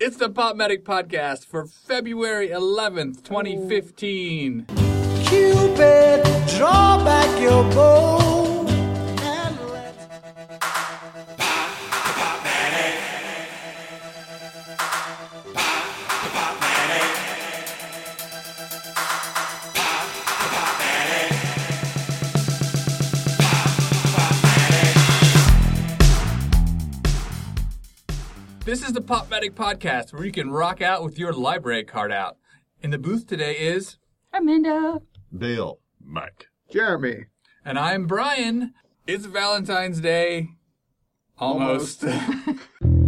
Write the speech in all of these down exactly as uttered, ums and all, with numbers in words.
It's the Pop Medic Podcast for February eleventh, twenty fifteen. Cupid, draw back your bow and let Pop, Pop Medic. Pop, Pop Medic. Pop, Pop Medic. Pop, Pop Medic. This is the Pop Medic Podcast where you can rock out with your library card out. In the booth today is Arminda, Dale, Mike, Jeremy, and I'm Brian. It's Valentine's Day. Almost. Almost.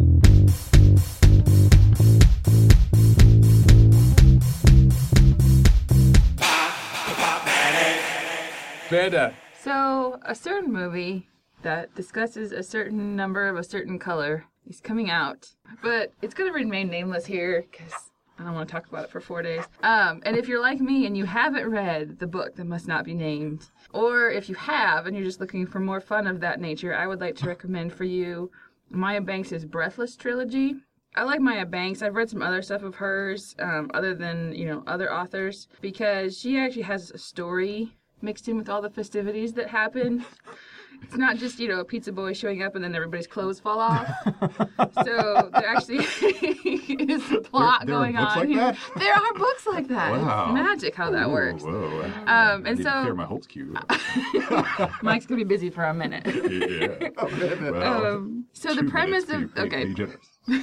Amanda. So, a certain movie that discusses a certain number of a certain color is coming out, but it's going to remain nameless here because I don't want to talk about it for four days. Um, and if you're like me and you haven't read the book that must not be named, or if you have and you're just looking for more fun of that nature, I would like to recommend for you Maya Banks' Breathless trilogy. I like Maya Banks. I've read some other stuff of hers, um, other than, you know, other authors, because she actually has a story mixed in with all the festivities that happen. It's not just, you know, a pizza boy showing up and then everybody's clothes fall off. So there actually is a plot there, there going are books on. like here. that? There are books like that. Wow. It's magic how that Ooh, works. Whoa. Um, I and need to so- clear my hopes cue. Mike's going to be busy for a minute. Yeah. Well, Um, so the two premise minutes, of... be- be- Okay. be generous.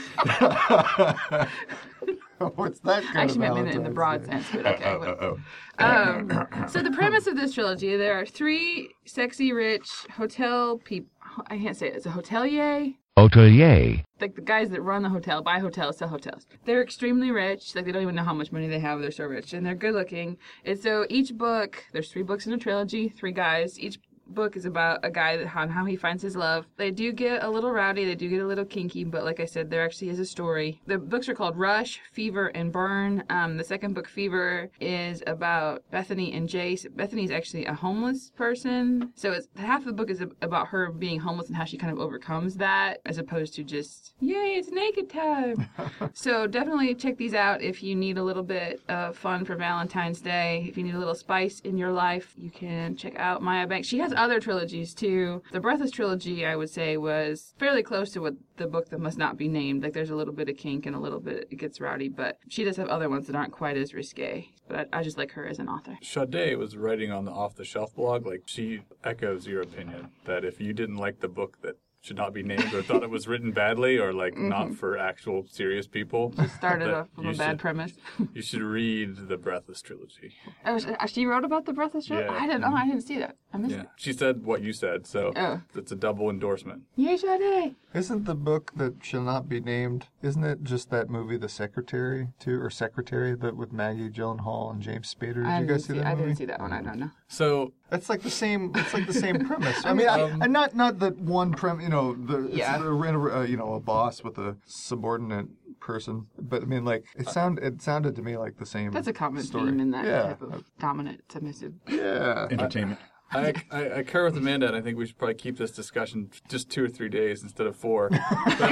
what's that kind I actually of meant it in the broad Valentine's sense, but okay. Oh, whatever. oh, Um, so the premise of this trilogy, there are three sexy, rich hotel people. I can't say it. It's a hotelier. Hotelier. Like the guys that run the hotel, buy hotels, sell hotels. They're extremely rich. Like they don't even know how much money they have. They're so rich, and they're good looking. And so each book, there's three books in a trilogy, three guys. Each book is about a guy that on how he finds his love. They do get a little rowdy, they do get a little kinky, but like I said, there actually is a story. The books are called Rush, Fever, and Burn. Um, the second book, Fever, is about Bethany and Jace. Bethany's actually a homeless person, so it's half of the book is about her being homeless and how she kind of overcomes that, as opposed to just yay, it's naked time. So definitely check these out if you need a little bit of fun for Valentine's Day. If you need a little spice in your life, you can check out Maya Banks. She has other trilogies too. The Breathless trilogy, I would say, was fairly close to what the book that must not be named. Like there's a little bit of kink and a little bit it gets rowdy, but she does have other ones that aren't quite as risque. But I, I just like her as an author. Sade was writing on the Off the Shelf blog, like she echoes your opinion that if you didn't like the book that should not be named or thought it was written badly or like mm-hmm. not for actual serious people. Just started off with a bad should, premise. You should read the Breathless trilogy. Oh, she wrote about the Breathless trilogy? Yeah. I didn't know. I didn't see that. I missed yeah. it. She said what you said, so oh. it's a double endorsement. Yay, Sade! Isn't the book that shall not be named, isn't it just that movie The Secretary too, or Secretary, that with Maggie Gyllenhaal and James Spader? Did I you guys see, see that I movie? didn't see that one. I don't know. So It's like the same. It's like the same premise. I mean, Um, I, I not not that one premise. You know, the Yeah. it's a, a, you know a boss with a subordinate person. But I mean, like it sound it sounded to me like the same. That's a common story. theme in that yeah. type of dominant, submissive. Yeah. Entertainment. I, I, I concur with Amanda, and I think we should probably keep this discussion just two or three days instead of four. But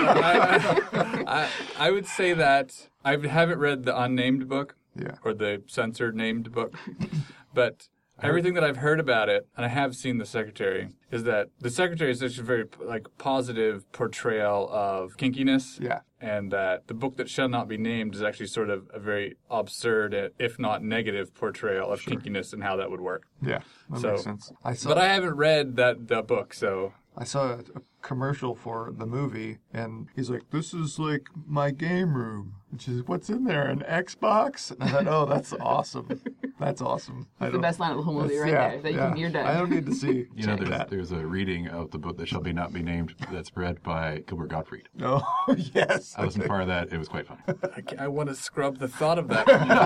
I, I, I, I would say that I haven't read the unnamed book Yeah. or the censored named book, but everything that I've heard about it, and I have seen The Secretary, is that The Secretary is such a very like positive portrayal of kinkiness. Yeah. And that the book that shall not be named is actually sort of a very absurd, if not negative, portrayal of Sure. kinkiness and how that would work. Yeah. That So- makes sense. I saw. But I haven't read that the book, so I saw a, a commercial for the movie, and he's like, "This is like my game room." Which is what's in there, an Xbox? And I thought, oh, that's awesome. That's awesome. I That's the don't- best line of the whole movie that's- right yeah, there. That you yeah. can, you're done. I don't need to see. You know, check there's, that. there's a reading of the book that shall be not be named that's read by Gilbert Gottfried. Oh, yes. I listened to part of that. It was quite fun. I, ca- I want to scrub the thought of that from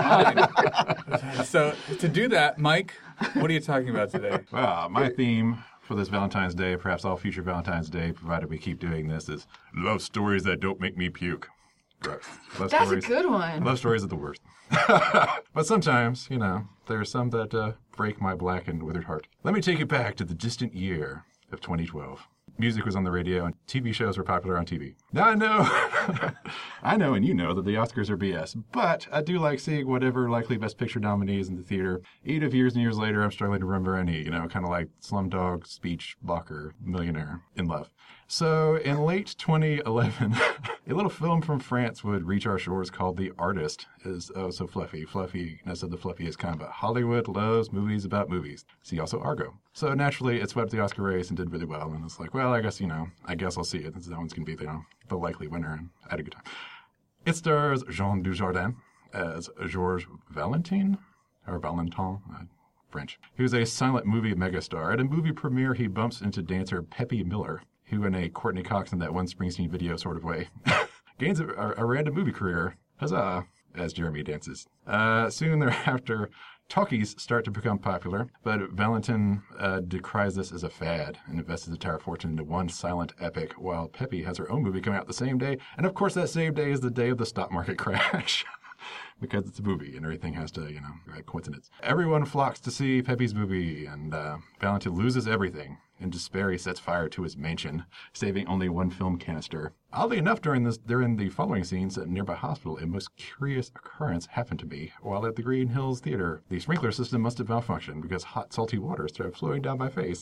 my mind. So to do that, Mike, what are you talking about today? Well, my theme for this Valentine's Day, perhaps all future Valentine's Day, provided we keep doing this, is love stories that don't make me puke. Gross. Love That's stories. a good one. Love stories are the worst. But sometimes, you know, there are some that uh, break my black and withered heart. Let me take you back to the distant year of twenty twelve. Music was on the radio and T V shows were popular on T V. Now I know I know and you know that the Oscars are B S, but I do like seeing whatever likely Best Picture nominees in the theater. Even if years and years later I'm struggling to remember any, you know, kind of like Slumdog, Speech, Blocker, Millionaire, In Love. So in late twenty eleven, a little film from France would reach our shores called The Artist. Is oh so fluffy, fluffyness of the fluffiest kind, but Hollywood loves movies about movies. See also Argo. So naturally, it swept the Oscar race and did really well. And it's like, well, I guess, you know, I guess I'll see it. That one's going to be the, you know, the likely winner. And I had a good time. It stars Jean Dujardin as Georges Valentin, or Valentin, uh, French. He was a silent movie megastar. At a movie premiere, he bumps into dancer Pepe Miller, who in a Courtney Cox in that one Springsteen video sort of way, gains a, a, a random movie career. Huzzah! As Jeremy dances. Uh, soon thereafter, talkies start to become popular, but Valentin uh, decries this as a fad and invests his entire fortune into one silent epic, while Pepe has her own movie coming out the same day, and of course that same day is the day of the stock market crash. Because it's a movie and everything has to, you know, right, coincidence. Everyone flocks to see Pepe's movie, and uh, Valentin loses everything. In despair, he sets fire to his mansion, saving only one film canister. Oddly enough, during this, during the following scenes at a nearby hospital, a most curious occurrence happened to me while at the Green Hills Theater. The sprinkler system must have malfunctioned because hot, salty water started flowing down my face.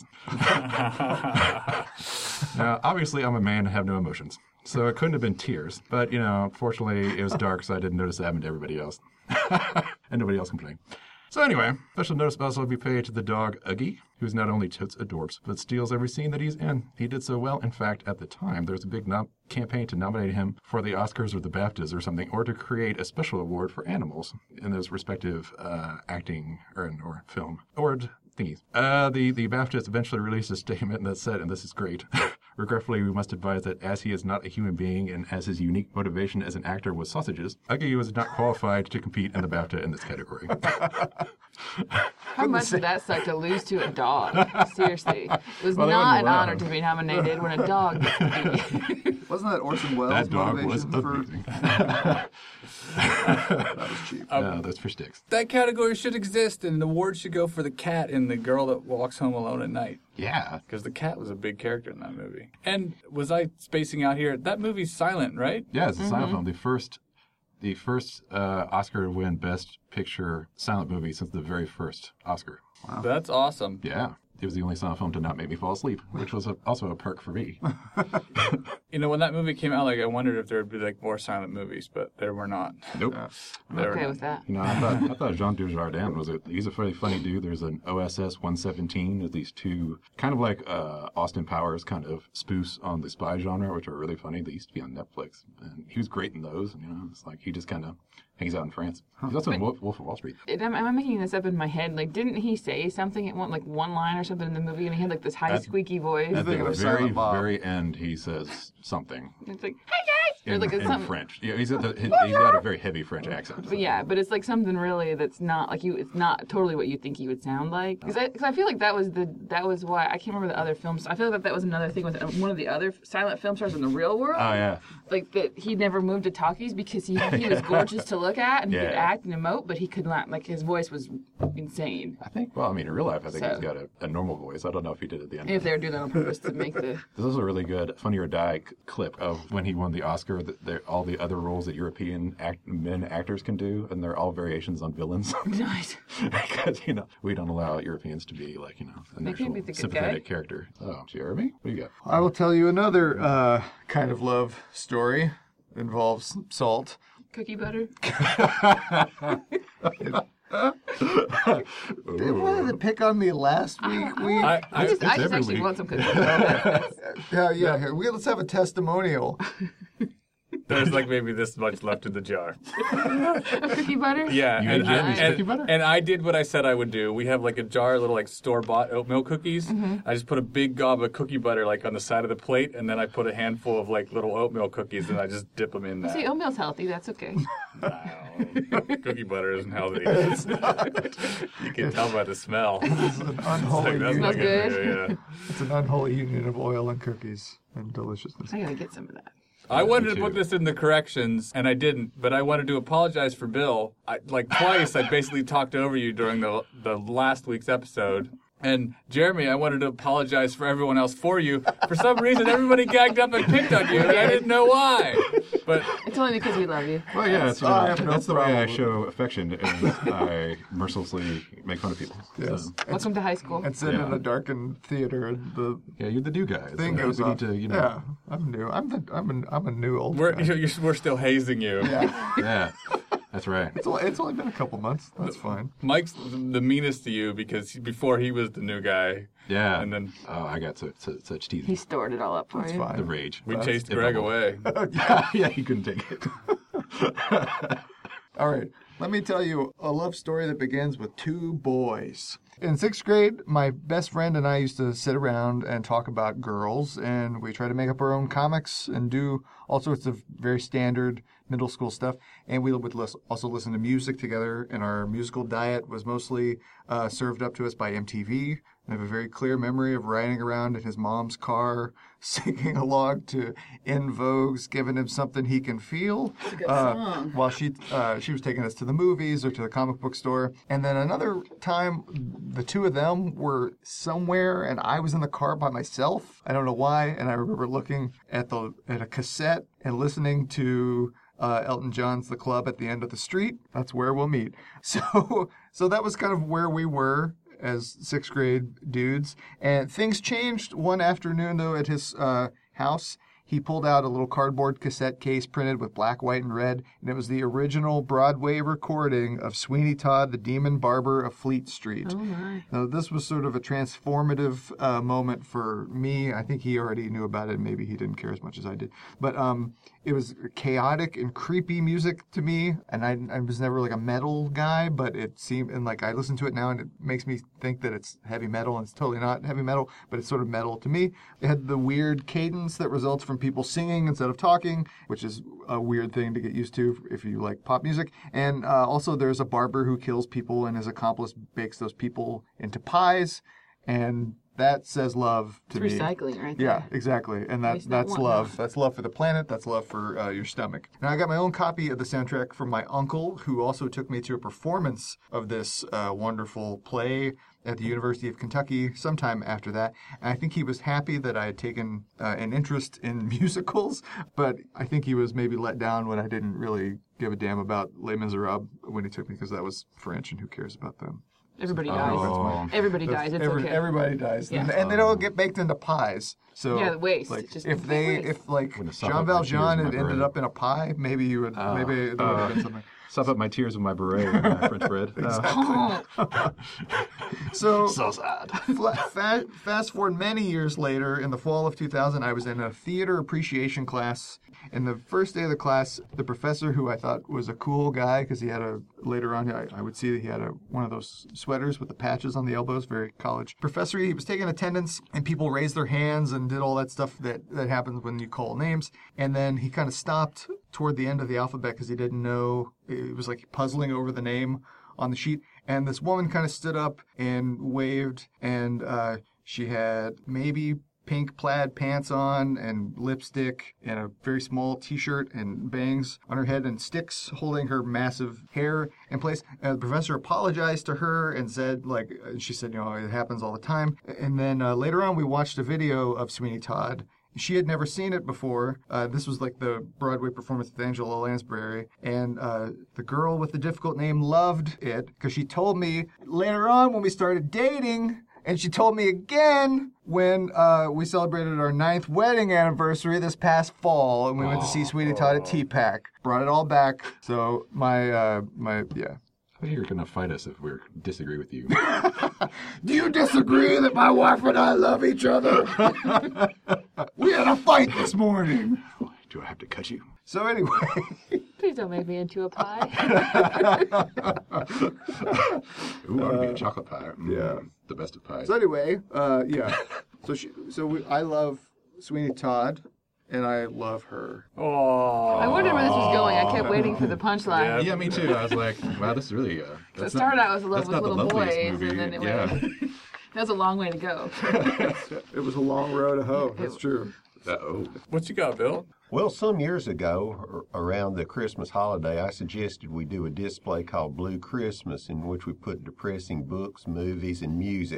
Now, obviously, I'm a man and have no emotions, so it couldn't have been tears. But, you know, fortunately, it was dark, so I didn't notice it happened to everybody else. And nobody else complained. So anyway, special notice must also be paid to the dog Uggy, who's not only totes adorbs, but steals every scene that he's in. He did so well, in fact, at the time, there was a big nom- campaign to nominate him for the Oscars or the BAFTAs or something, or to create a special award for animals in those respective uh, acting or, or film award thingies. Uh, the, the BAFTAs eventually released a statement that said, and this is great, regretfully, we must advise that as he is not a human being and as his unique motivation as an actor was sausages, Uggy was not qualified to compete in the BAFTA in this category. How much would that suck to lose to a dog? Seriously. It was Well, they not wouldn't an allow honor him. to be nominated when a dog gets to be. Wasn't that Orson Welles' That dog was motivation for? amazing. That was cheap. No, that's for sticks. That category should exist, and an award should go for the cat in The Girl That Walks Home Alone at Night. Yeah. Because the cat was a big character in that movie. And was I spacing out here? That movie's silent, right? Yeah, it's a silent film. The first, the first uh, Oscar to win Best Picture silent movie since the very first Oscar. That's awesome. Yeah. It was the only silent film to not make me fall asleep, which was a, also a perk for me. You know, when that movie came out, like I wondered if there would be like more silent movies, but there were not. Nope. I'm There were okay not. with that. You know, I thought I thought Jean Dujardin was a he's a very funny dude. There's an O S S one seventeen. There's these two kind of like uh, Austin Powers kind of spoofs on the spy genre, which are really funny. They used to be on Netflix, and he was great in those. You know, it's like he just kind of hangs out in France. He's also in Wolf, Wolf of Wall Street. Am, am I making this up in my head? Like, didn't he say something at one, like one line or something in the movie, and he had like this high At- squeaky voice? At the thinking of very Silent Bob. very end, he says something It's like, hey guys, or in, like it's in something. French. Yeah, he's got the, he, he's got a very heavy French accent. But yeah, but it's like something really that's not like you. It's not totally what you think he would sound like. Because I, cause I feel like that was the that was why I can't remember the other films. I feel like that was another thing with one of the other silent film stars in the real world. Oh yeah. Like that he never moved to talkies because he he was gorgeous to look at and he could Yeah. act and emote, but he could not. Like his voice was insane. I think. Well, I mean, in real life, I think So- he's got a, a normal voice. I don't know if he did at the end. If they were doing that on purpose to make the There's also a really good Funny or Die c- clip of when he won the Oscar, that they're- all the other roles that European act- men actors can do, and they're all variations on villains. nice. Because, you know, we don't allow Europeans to be, like, you know, an They actual can't be the good sympathetic guy. character. Oh, Jeremy? What do you got? I will tell you another uh, kind of love story. Involves salt. Cookie butter. They wanted to pick on me last week. We, I, I I, just, I just every actually week. want some cookie butter. yeah, yeah. Here, we, let's have a testimonial. there's like maybe this much left in the jar. Cookie butter? Yeah, You and, ate I, Jeremy's and, cookie butter? and I did what I said I would do. We have like a jar of little like store-bought oatmeal cookies. Mm-hmm. I just put a big gob of cookie butter like on the side of the plate, and then I put a handful of like little oatmeal cookies, and I just dip them in See, that. oatmeal's healthy. That's okay. Cookie butter isn't healthy. You can tell by the smell. It's an Like, unholy that's union. not Smells good. good. Yeah, yeah. It's an unholy union of oil and cookies and deliciousness. I gotta get some of that. I wanted to too. put this in the corrections, and I didn't. But I wanted to apologize for Bill. I, like twice, I basically talked over you during the the last week's episode. And Jeremy, I wanted to apologize for everyone else for you. For some reason, everybody gagged up and picked on you, and I didn't know why. But It's only because we love you. Well, yeah, that's, you I know, have no that's the way I problem with show affection, is I mercilessly make fun of people. Yes. So, Welcome to high school. And sit Yeah. in a darkened theater, and the yeah, you're the new guy. thing so goes we off. need to, you know. Yeah, I'm new. I'm the I'm a, I'm a new old we're guy. you're, you're- we're still hazing you. Yeah, Yeah, that's right. it's only, it's only been a couple months. That's fine. Mike's the meanest to you because he- before he was the new guy, Yeah. and then Oh, I got such, such, such teeth. He stored it all up for It's you. fine. The rage. we That's chased Greg typical. away. yeah, yeah, he couldn't take it. All right, let me tell you a love story that begins with two boys. In sixth grade, my best friend and I used to sit around and talk about girls, and we try to make up our own comics and do all sorts of very standard middle school stuff. And we would lis- also listen to music together, and our musical diet was mostly uh, served up to us by M T V. I have a very clear memory of riding around in his mom's car, singing along to En Vogue's "Giving Him Something He Can Feel," a good uh, song. while she uh, she was taking us to the movies or to the comic book store. And then another time, the two of them were somewhere, and I was in the car by myself. I don't know why. And I remember looking at the at a cassette and listening to uh, Elton John's "The Club at the End of the Street." That's where we'll meet. So so that was kind of where we were as sixth grade dudes. And things changed one afternoon, though, at his uh, house. He pulled out a little cardboard cassette case printed with black, white, and red, and it was the original Broadway recording of Sweeney Todd, the Demon Barber of Fleet Street. Oh my. Now, this was sort of a transformative uh, moment for me. I think he already knew about it. Maybe he didn't care as much as I did. But um, it was chaotic and creepy music to me, and I, I was never like a metal guy, but it seemed, and like I listen to it now, and it makes me think that it's heavy metal, and it's totally not heavy metal, but it's sort of metal to me. It had the weird cadence that results from people singing instead of talking, which is a weird thing to get used to if you like pop music. And uh, also there's a barber who kills people, and his accomplice bakes those people into pies, and that says love to It's me. recycling right there. Yeah, exactly. And that, Waste not, that's want love. not. That's love for the planet. That's love for uh, your stomach. Now, I got my own copy of the soundtrack from my uncle, who also took me to a performance of this uh, wonderful play at the University of Kentucky sometime after that. And I think he was happy that I had taken uh, an interest in musicals, but I think he was maybe let down when I didn't really give a damn about Les Miserables when he took me, because that was French, and who cares about them? Everybody dies. Oh. Everybody dies. It's Every- okay. Everybody dies, Yeah. and, and they don't get baked into pies. So Yeah, the waste. Like It's just if big they, waste. if like Wouldn't have stopped Jean up my Valjean tears in had my ended beret. up in a pie, maybe you would, Oh. maybe there would have been something. Stop up my tears with my beret and my French bread. Oh, Oh, So, so sad. fla- fa- fast forward many years later, in the fall of two thousand, I was in a theater appreciation class. And the first day of the class, the professor, who I thought was a cool guy, because he had a, later on, I, I would see that he had a, one of those sweaters with the patches on the elbows, very college professor. He was taking attendance, and people raised their hands and did all that stuff that, that happens when you call names. And then he kind of stopped toward the end of the alphabet because he didn't know, it was like puzzling over the name on the sheet. And this woman kind of stood up and waved, and uh, she had maybe pink plaid pants on and lipstick and a very small t-shirt and bangs on her head and sticks holding her massive hair in place. And the professor apologized to her and said, like, she said, you know, it happens all the time. And then uh, later on, we watched a video of Sweeney Todd. She had never seen it before. Uh, this was like the Broadway performance with Angela Lansbury. And uh, the girl with the difficult name loved it because she told me later on when we started dating, and she told me again when uh, we celebrated our ninth wedding anniversary this past fall, and we went to see Sweeney Todd at T PAC. Brought it all back. So my, uh, my, yeah. I thought you were going to fight us if we disagree with you. Do you disagree that my wife and I love each other? We had a fight this morning. Do I have to cut you? So anyway, please don't make me into a pie. Ooh, I would be a chocolate pie. Mm, yeah. The best of pies. so anyway, uh, yeah. So she, so we, I love Sweeney Todd, and I love her. Oh. I wondered where this was going. I kept waiting for the punchline. Yeah, me too. I was like, wow, this is really. Uh, So it that's started not, out with love that's with not the little loveliest boys, movie. and then it yeah. went. That was a long way to go. It was a long road to hoe. That's true. Uh, oh. What you got, Bill? Well, some years ago, ar- around the Christmas holiday, I suggested we do a display called Blue Christmas, in which we put depressing books, movies, and music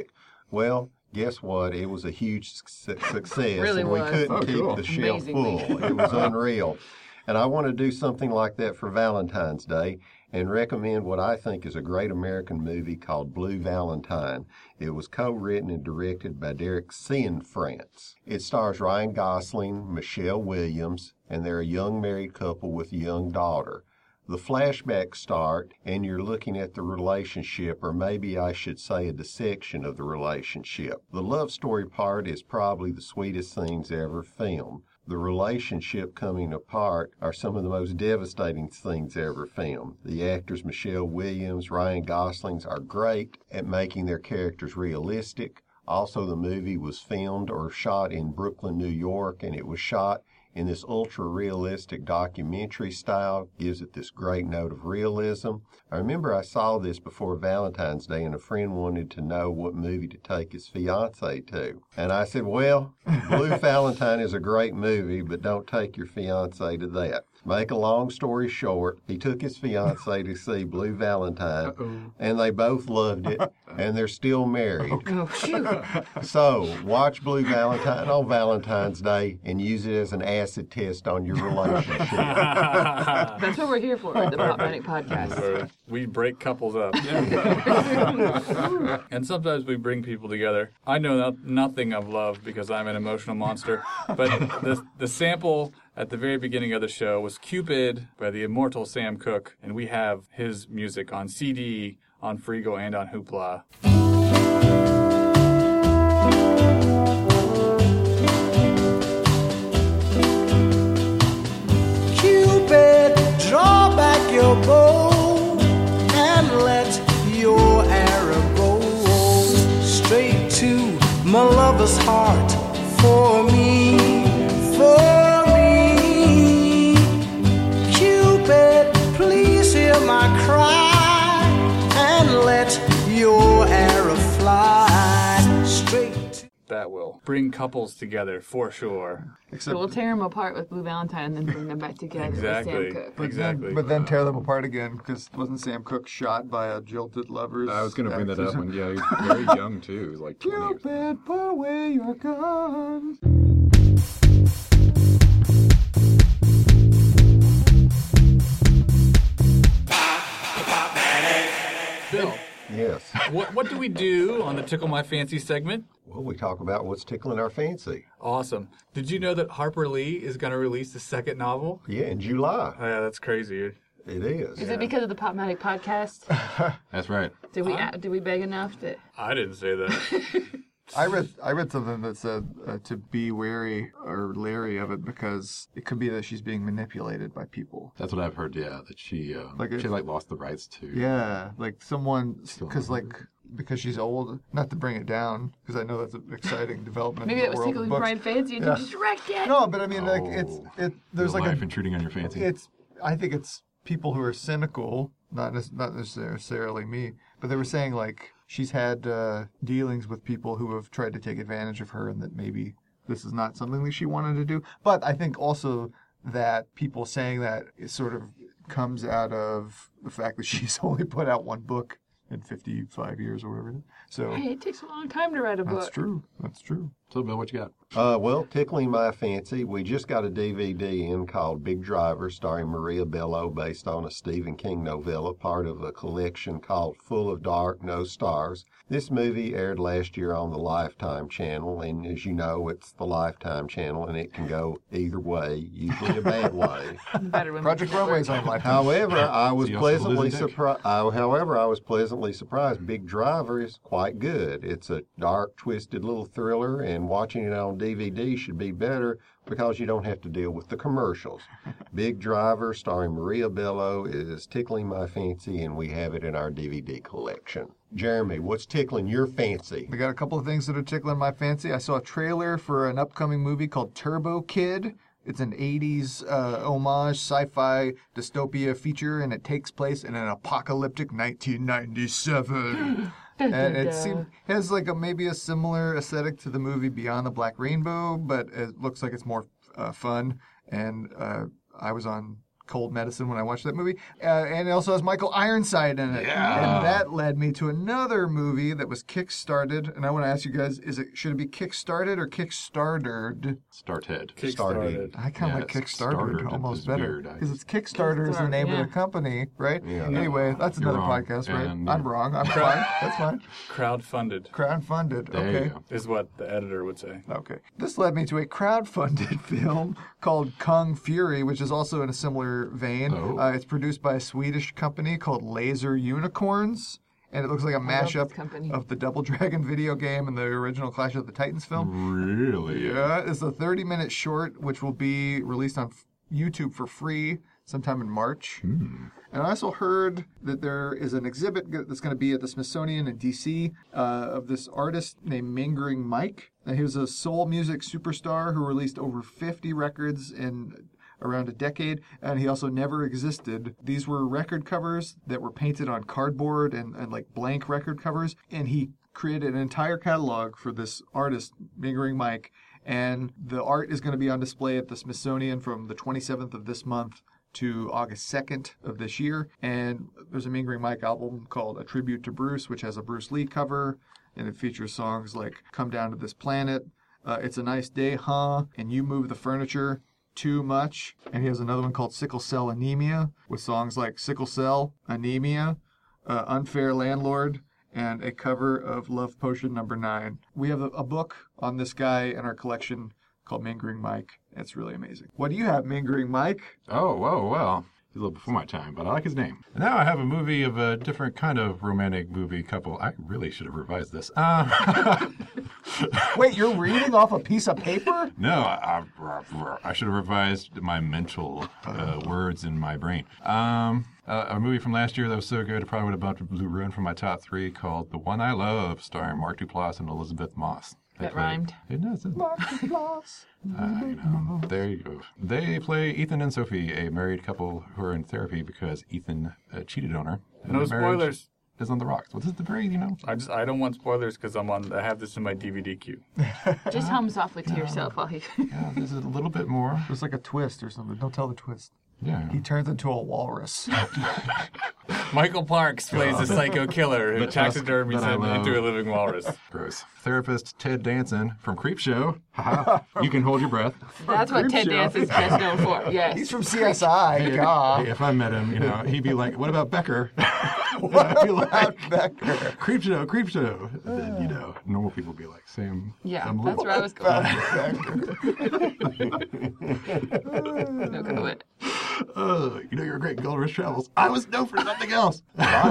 Well, guess what? It was a huge su- success, Really and we was. couldn't Oh, keep cool. the shelf Amazingly. full. It was unreal. And I want to do something like that for Valentine's Day and recommend what I think is a great American movie called Blue Valentine. It was co-written and directed by Derek Cianfrance. It stars Ryan Gosling, Michelle Williams, and they're a young married couple with a young daughter. The flashbacks start, and you're looking at the relationship, or maybe I should say a dissection of the relationship. The love story part is probably the sweetest things ever filmed. The relationship coming apart are some of the most devastating things ever filmed. The actors Michelle Williams, Ryan Gosling are great at making their characters realistic. Also, the movie was filmed or shot in Brooklyn, New York, and it was shot in this ultra-realistic documentary style, gives it this great note of realism. I remember I saw this before Valentine's Day, and a friend wanted to know what movie to take his fiance to. And I said, well, Blue Valentine is a great movie, but don't take your fiance to that. Make a long story short, he took his fiance to see Blue Valentine, Uh-oh. and they both loved it, and they're still married. Oh, phew. So, watch Blue Valentine on Valentine's Day and use it as an acid test on your relationship. That's what we're here for at the Pop Manic Podcast. Where we break couples up. And sometimes we bring people together. I know no- nothing of love because I'm an emotional monster, but the, the sample at the very beginning of the show was Cupid by the immortal Sam Cooke, and we have his music on C D, on Frigo, and on Hoopla. Cupid, draw back your bow and let your arrow go straight to my lover's heart for me, for me. Cupid, please hear my cry and let your arrow fly straight to That will bring couples together for sure. So Except, we'll tear them apart with Blue Valentine and then bring them back together Exactly. with Sam Cooke. but Exactly. Then, but then tear them apart again, because wasn't Sam Cooke shot by a jilted lover? I was going to bring that up when, yeah, he was very young, too. He was like twenty or something. Cupid, put away your guns. Bill, Yes. what, what do we do on the Tickle My Fancy segment? Well, we talk about what's tickling our fancy. Awesome. Did you know that Harper Lee is going to release the second novel? Yeah, in July. Oh, yeah, that's crazy. It is. Is it because of the Pop Manic Podcast? That's right. Did we did we beg enough that? I didn't say that. I read I read something that said uh, to be wary or leery of it because it could be that she's being manipulated by people. That's what I've heard, yeah, that she, uh, Like she it- like lost the rights to. Yeah, like someone Still because like because she's old. Not to bring it down because I know that's an exciting development. Maybe in that the was world of tickling books. Brian Fancy and Yeah. you just wrecked it. No, but I mean like it's Oh. it. There's Real like life a intruding on your fancy. it's I think it's people who are cynical, not nec- not necessarily me, but they were saying like she's had uh, dealings with people who have tried to take advantage of her, and that maybe this is not something that she wanted to do. But I think also that people saying that it sort of comes out of the fact that she's only put out one book in fifty-five years or whatever it is. So Hey, it takes a long time to write a book. that's true. That's true. So, Bill, what you got? Uh, well, tickling my fancy, we just got a D V D in called Big Driver, starring Maria Bello, based on a Stephen King novella, part of a collection called Full of Dark, No Stars. This movie aired last year on the Lifetime channel, and as you know, it's the Lifetime channel, and it can go either way, usually a bad way. Better when Project Runway's on Lifetime. However, I was See, also pleasantly Liz and Dick. surprised. However, I was pleasantly surprised. Big Driver is quite good. It's a dark, twisted little thriller, and watching it on D V D should be better because you don't have to deal with the commercials. Big Driver, starring Maria Bello, is tickling my fancy, and we have it in our D V D collection. Jeremy, what's tickling your fancy? We got a couple of things that are tickling my fancy. I saw a trailer for an upcoming movie called Turbo Kid. It's an eighties uh, homage sci-fi dystopia feature, and it takes place in an apocalyptic nineteen ninety-seven. And it seems has like a maybe a similar aesthetic to the movie Beyond the Black Rainbow, but it looks like it's more uh, fun. And uh, I was on cold medicine when I watched that movie. Uh, and it also has Michael Ironside in it. Yeah. And that led me to another movie that was kick-started. And I want to ask you guys, is it should it be kick-started or kick-started? Starthead. Kickstarted. I kind of Yeah, like it's Kickstarted started almost is better weird. I- because it's Kickstarter is the Kickstarter, name yeah. of the company, right? Yeah. Anyway, that's You're another wrong. podcast, right? And I'm you're- wrong. I'm fine. That's fine. Crowdfunded Crowdfunded. There Okay. you go. is what the editor would say. Okay. This led me to a crowdfunded film called Kung Fury, which is also in a similar vein. Oh. Uh, it's produced by a Swedish company called Laser Unicorns. And it looks like a love this mashup company. of the Double Dragon video game and the original Clash of the Titans film. Really? Yeah, it's a thirty-minute short, which will be released on f- YouTube for free sometime in March. And I also heard that there is an exhibit g- that's going to be at the Smithsonian in D C uh, of this artist named Mingering Mike. And he was a soul music superstar who released over fifty records in around a decade, and he also never existed. These were record covers that were painted on cardboard and, and like blank record covers, and he created an entire catalog for this artist, Mingering Mike, and the art is going to be on display at the Smithsonian from the twenty-seventh of this month to August second of this year. And there's a Mingering Mike album called A Tribute to Bruce, which has a Bruce Lee cover, and it features songs like Come Down to This Planet, uh, It's a Nice Day, Huh, and You Move the Furniture Too Much. And he has another one called Sickle Cell Anemia with songs like Sickle Cell, Anemia, uh, Unfair Landlord, and a cover of Love Potion Number Nine. We have a, a book on this guy in our collection called Mingering Mike. It's really amazing. What do you have, Mingering Mike? Oh, whoa, well. He's a little before my time, but I like his name. Now I have a movie of a different kind of romantic movie couple. I really should have revised this. Uh, Wait, you're reading off a piece of paper? no, I, I, I should have revised my mental uh, words in my brain. Um, uh, a movie from last year that was so good, it probably would have bumped Blue Ruin from my top three, called The One I Love, starring Mark Duplass and Elizabeth Moss. They That play- rhymed. It does. doesn't it? Mark Duplass. Uh, you know, there you go. They play Ethan and Sophie, a married couple who are in therapy because Ethan uh, cheated on her. And No the marriage spoilers. Is on the rocks. Well, this is the very, you know. I just I don't want spoilers because I'm on. I have this in my D V D queue. Just hum softly to yourself while he. Yeah, this is a little bit more. There's like a twist or something. Don't tell the twist. Yeah. He turns into a walrus. Michael Parks plays a psycho killer who The tusk taxidermies that I him love. into a living walrus. Gross. Therapist Ted Danson from Creepshow. Haha. You can hold your breath. That's what Ted Creepshow. Danson's best known for. Yes. He's from C S I. God. Hey, if I met him, you know, he'd be like, "What about Becker?" I'd be like, Becker. "Creepshow, Creepshow." And then, you know, normal people would be like, "Sam." Yeah, Sam that's Lou." where I was going. No comment. Oh, you know, you're a great Gulliver's Travels. I was known for nothing else.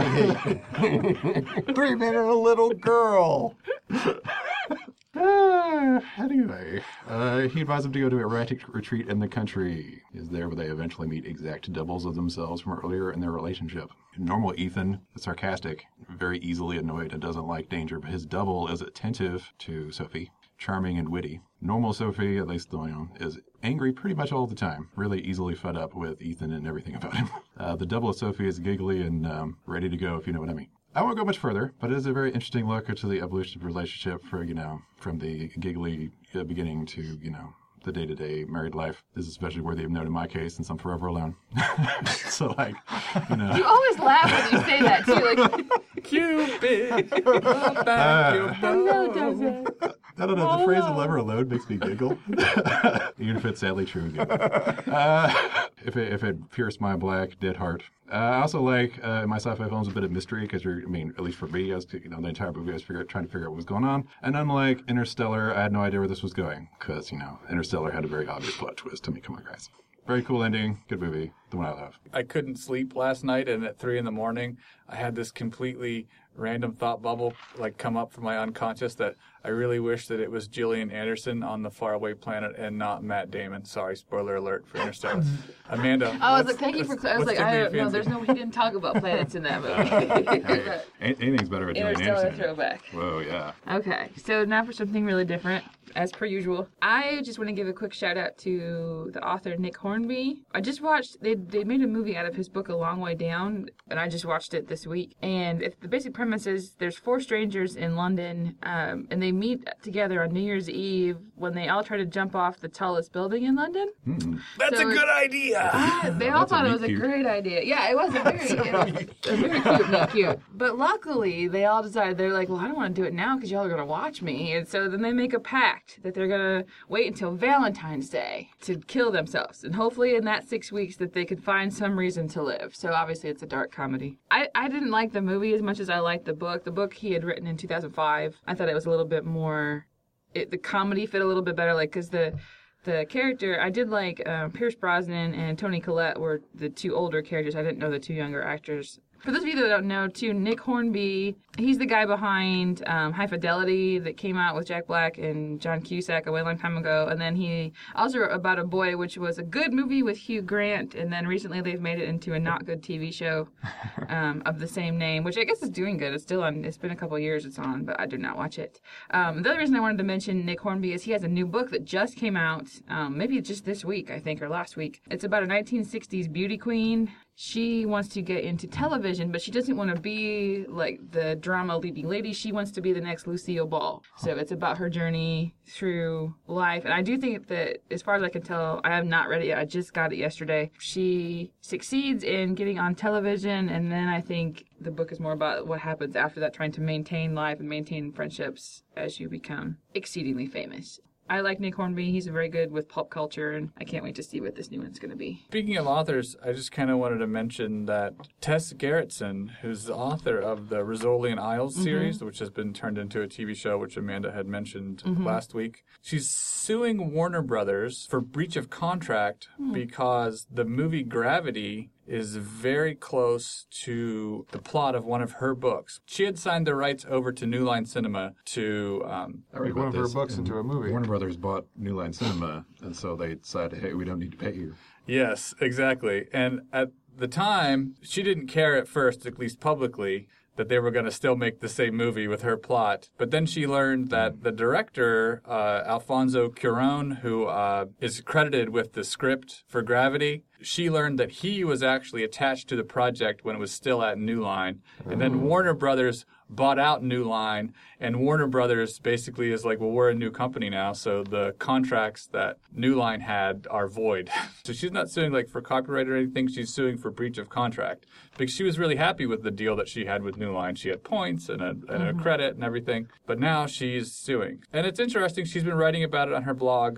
Three men and a little girl. Uh, anyway, uh, he advised them to go to a romantic retreat in the country. Is there where they eventually meet exact doubles of themselves from earlier in their relationship. Normal Ethan is sarcastic, very easily annoyed, and doesn't like danger, but his double is attentive to Sophie, charming and witty. Normal Sophie, at least you know, is angry pretty much all the time, really easily fed up with Ethan and everything about him. Uh, the double of Sophie is giggly and um, ready to go, if you know what I mean. I won't go much further, but it is a very interesting look into the evolution of relationship for, you know, from the giggly uh, beginning to, you know, the day-to-day married life. This is especially worthy of note in my case, since I'm forever alone. So, like, you know. You always laugh when you say that too. Like, Cupid, back your hello, bow. Dozen. I don't know, the phrase "lover alone" makes me giggle. Even if it's sadly true. Uh, if, it, if it pierced my black, dead heart. Uh, I also like uh, in my sci-fi films a bit of mystery because you're, I mean, at least for me, I was, you know, the entire movie I was figure, trying to figure out what was going on. And unlike Interstellar, I had no idea where this was going because, you know, Interstellar had a very obvious plot twist to me. Come on, guys. Very cool ending. Good movie. The one I love. I couldn't sleep last night, and at three in the morning, I had this completely random thought bubble like come up from my unconscious that I really wish that it was Gillian Anderson on the faraway planet and not Matt Damon. Sorry, spoiler alert for Interstellar. Amanda. I was what's- like, thank you for. what's- I was what's like, I tickling don't your know. fancy? There's no. We didn't talk about planets in that movie. Anything's better with Gillian Interstellar Anderson. throwback. Whoa, yeah. Okay, so now for something really different, as per usual. I just want to give a quick shout out to the author Nick Hornby. I just watched, they they made a movie out of his book A Long Way Down, and I just watched it this week. And it's, the basic premise premise is there's four strangers in London, um, and they meet together on New Year's Eve when they all try to jump off the tallest building in London. That's So a good it's- idea. Ah, they all That's a thought it neat was a cute. great idea. Yeah, it was a very, it was a very cute, neat, cute. But luckily, they all decided they're like, well, I don't want to do it now because y'all are gonna watch me, and so then they make a pact that they're gonna wait until Valentine's Day to kill themselves, and hopefully in that six weeks that they could find some reason to live. So obviously, it's a dark comedy. I I didn't like the movie as much as I liked the book. The book he had written in two thousand five. I thought it was a little bit more. It, the comedy fit a little bit better, like because the. The character, I did like um, Pierce Brosnan and Toni Collette were the two older characters. I didn't know the two younger actors. For those of you that don't know, too, Nick Hornby, he's the guy behind um, High Fidelity that came out with Jack Black and John Cusack a way long time ago. And then he also wrote About a Boy, which was a good movie with Hugh Grant. And then recently they've made it into a not good T V show um, of the same name, which I guess is doing good. It's still on. It's been a couple of years it's on, but I did not watch it. Um, the other reason I wanted to mention Nick Hornby is he has a new book that just came out, um, maybe just this week, I think, or last week. It's about a nineteen sixties beauty queen. She wants to get into television, but she doesn't want to be like the drama leading lady. She wants to be the next Lucille Ball. So it's about her journey through life. And I do think that, as far as I can tell, I have not read it yet. I just got it yesterday. She succeeds in getting on television, and then I think the book is more about what happens after that, trying to maintain life and maintain friendships as you become exceedingly famous. I like Nick Hornby. He's very good with pulp culture, and I can't wait to see what this new one's going to be. Speaking of authors, I just kind of wanted to mention that Tess Gerritsen, who's the author of the Rizzoli and Isles series, which has been turned into a T V show, which Amanda had mentioned last week, she's suing Warner Brothers for breach of contract because the movie Gravity is very close to the plot of one of her books. She had signed the rights over to New Line Cinema to... Um, I read Make one about of her this, books and into a movie. Warner Brothers bought New Line Cinema, and so they decided, hey, we don't need to pay you. Yes, exactly. And at the time, she didn't care at first, at least publicly, that they were going to still make the same movie with her plot. But then she learned that the director, uh, Alfonso Cuarón, who uh, is credited with the script for Gravity, she learned that he was actually attached to the project when it was still at New Line. And then Warner Brothers bought out New Line, and Warner Brothers basically is like, well, we're a new company now, so the contracts that New Line had are void. So she's not suing like for copyright or anything, she's suing for breach of contract. Because she was really happy with the deal that she had with New Line. She had points and a, and a credit and everything, but now she's suing. And it's interesting, she's been writing about it on her blog.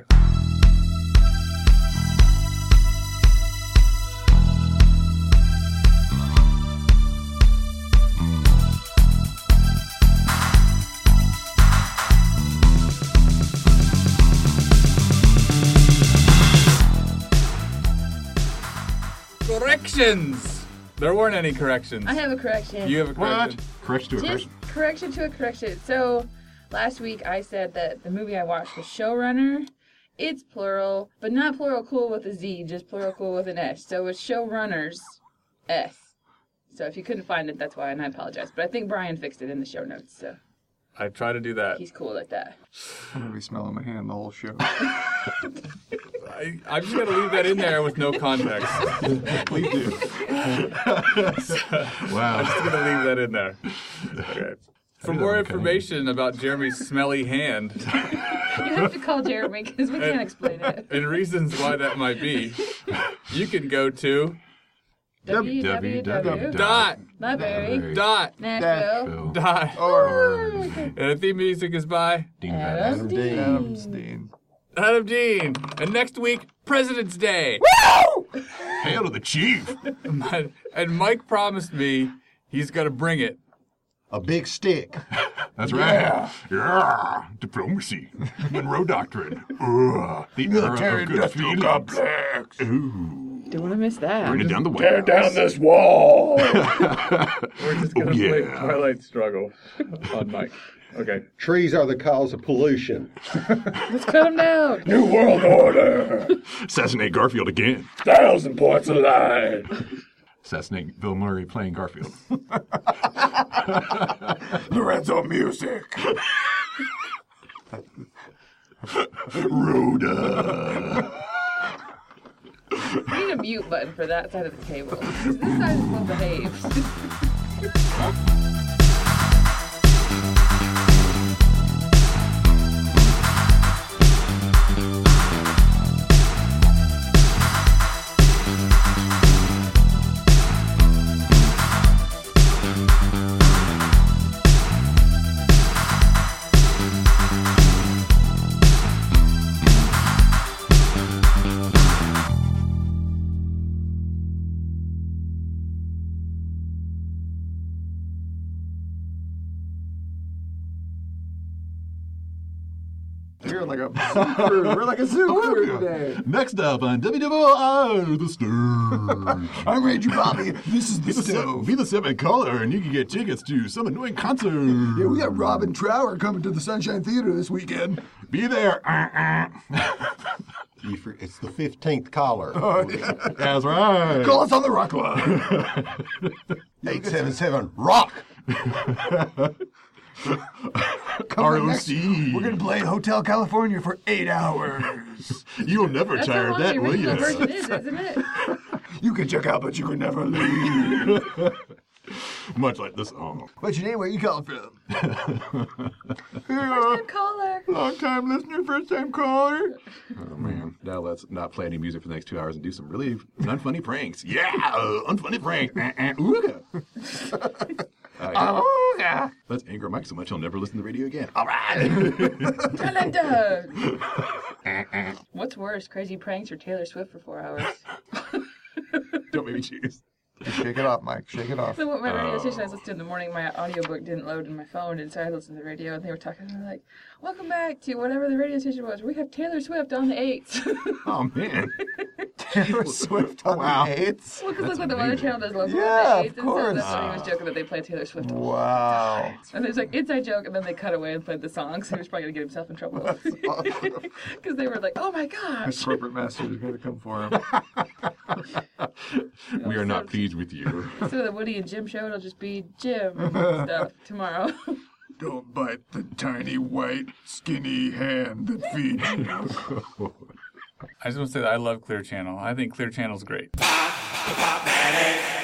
Corrections! There weren't any corrections. I have a correction. You have a correction. What? Correction to a Just correction? correction to a correction. So, last week I said that the movie I watched was Showrunner. It's plural, but not plural cool with a Z, just plural cool with an S. So it's Showrunners S. So if you couldn't find it, that's why, and I apologize. But I think Brian fixed it in the show notes, so I try to do that. he's cool like that. I'm going to be smelling my hand the whole show. I, I'm just going to leave that in there with no context. Please do. Wow. I'm just going to leave that in there. Okay. For more information about Jeremy's smelly hand You have to call Jeremy because we can't explain it. and reasons why that might be, you can go to www. dot, Library. dot, Nashville. dot. Or And the theme music is by Dean Adam Van Dean. Adam Steen. Adam Dean. And next week, President's Day. Hail to the chief! And Mike promised me he's going to bring it. A big stick. That's right. Yeah. Diplomacy. Monroe Doctrine. Ugh. The era of good feelings. Complex. Ooh. Don't want to miss that. Bring it down the way. down this wall. We're just going to Oh, play yeah. Twilight Struggle on Mike. Okay. Trees are the cause of pollution. Let's cut him down. New World Order. Assassinate Garfield again. Thousand points of light. Assassinate Bill Murray playing Garfield. Lorenzo Music. Rhoda. We need a mute button for that side of the table. This side is well behaved. We're like a zoo crew. We're like a zoo crew today. Next up on W W O I, the Star. I'm Ranger Bobby. This is the Be the, stove. be the seventh caller, and you can get tickets to some annoying concert. Yeah, we got Robin Trower coming to the Sunshine Theater this weekend. Be there. Uh, uh. You for, it's the fifteenth caller. Oh, yeah. That's right. Call us on the rock line. eight seven seven rock. R O C. We're going to play Hotel California for eight hours. You'll never That's how tire of long that, the will you? original version is, isn't it? You can check out, but you can never leave. Much like the song. What's your name? Where you calling from? Good caller. Long time listener, first time caller. Oh, man. Now let's not play any music for the next two hours and do some really unfunny pranks. Yeah, uh, unfunny prank. Uh, uh, ooga. Uh, yeah. Let's anger Mike so much he'll never listen to the radio again. All right. Tell it, Doug. What's worse, crazy pranks or Taylor Swift for four hours? Don't make me choose. Just shake it off, Mike. Shake it off. So what my radio station I was listening to in the morning, my audiobook didn't load in my phone, and so I listened to the radio, and they were talking, and they're like, welcome back to whatever the radio station was. We have Taylor Swift on the eights. Oh, man. Taylor Swift on Wow. the eights? Well, because that's what the Weather Channel does local Yeah, on the of eights, and course. so that's what he was joking that they play Taylor Swift. Wow. And there's like inside joke, and then they cut away and played the song, so he was probably gonna get himself in trouble. Because they were like, "Oh my gosh!" Corporate masters are going to come for him. We are not pleased with you. Instead of the Woody and Jim show, it'll just be Jim stuff tomorrow. Don't bite the tiny, white, skinny hand that feeds you. I just want to say that I love Clear Channel. I think Clear Channel's great. Pop, pop,